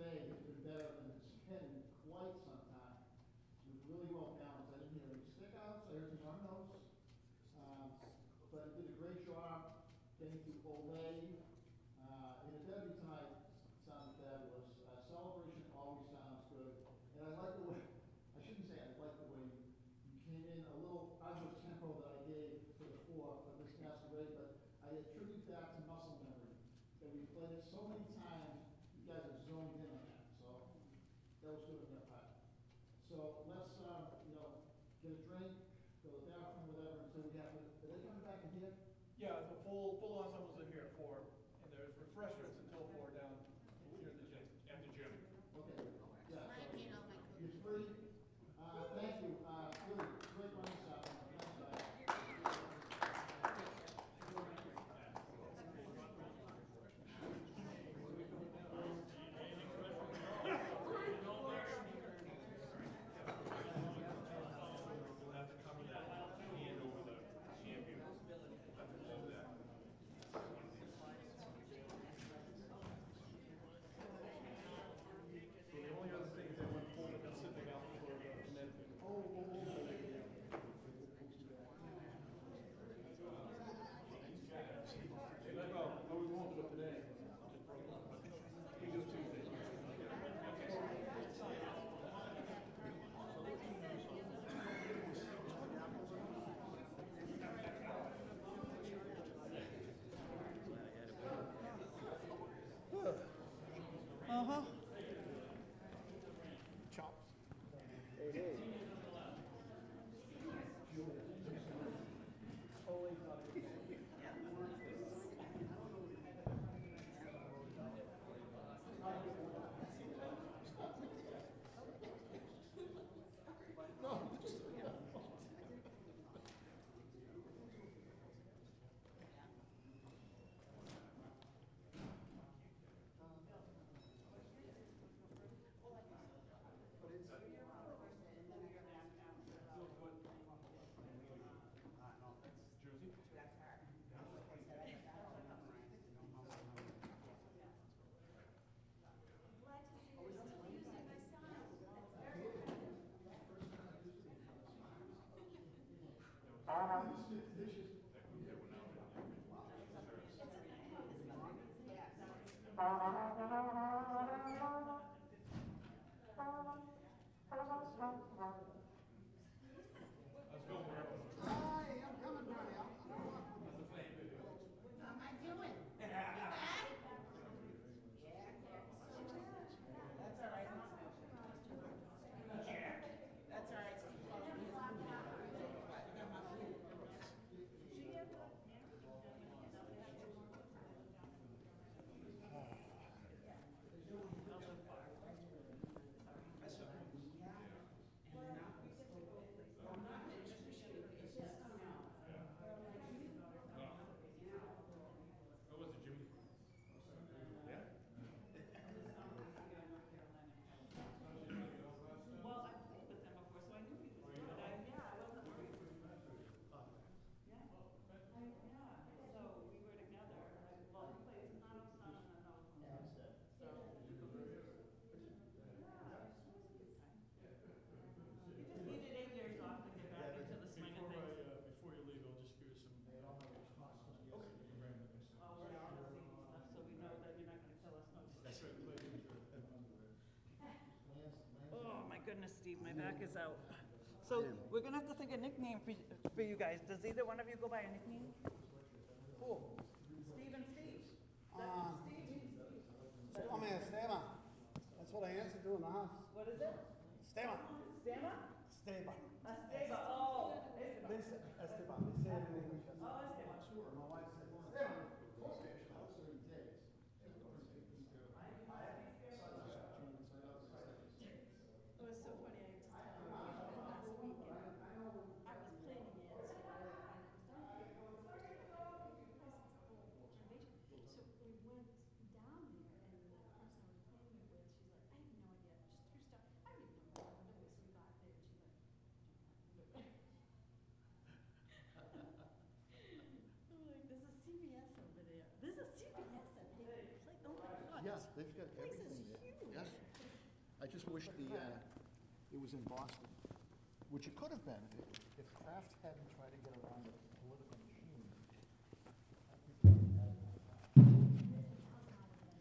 today has been better than it's been in quite some time. It was really well balanced. I didn't hear any stickouts, I heard some run notes. But it did a great job getting through Olay. And the derby tonight sounded fabulous. Celebration always sounds good. And I like the way, I shouldn't say I like the way you came in a little out of the tempo that I gave for the four for this masquerade, but I attribute that to muscle memory. That we played it so many times, you guys have zoned in on that. So that was good on their part. So let's, get a drink, go to the bathroom, whatever, until we have to, are they coming back in here? Yeah, the full ensembles are here at 4, and there's refreshments until 4 down here at the gym. At the gym. Okay, yeah. I can't help my You're free. Thank you. Really, great running stop. We'll have to cover that hand over the champion. We'll have to hold that. So the only other thing is that we're pulling the Pacific out for Connecticut. No, we won't do it today. We do Tuesday. Chops. Jersey? Let's go, Mark. Hi, I'm coming, buddy. How am I doing? You back? That's all right. Jack. That's all right. How was it, Jimmy? Yeah? Well, I played with them before, so I knew he was good. I wasn't worried. Yeah. So we were together. Well, he played Sonata, Son, and another one. Yeah. So. Yeah, it was a good time. He just needed 8 years off to get back into the swing of things. Before you leave, I'll just give you some. Oh, we're all the same stuff, so we know that you're not gonna tell us no. That's right. Oh, my goodness, Steve, my back is out. So we're gonna have to think of a nickname for you guys. Does either one of you go by a nickname? Cool. Steve and Steve? Steve? Oh, man, Esteban. That's what I answered to in the house. What is it? Esteban. Stema? Esteban. Esteba. Oh, Esteba. They say Esteban. They say it in English. Oh, Esteba. Sure. My wife said Esteban. It was so funny. I just last week and I was planning it. So so we went down there and the person I was planning it with, she's like, I have no idea. Just threw stuff. I don't even know what to do. So we got there and she's like, I don't know what to do. Yes, they've got Place is everything there. huge. Yes. I just wish it was in Boston, which it could have been if Kraft hadn't tried to get around it.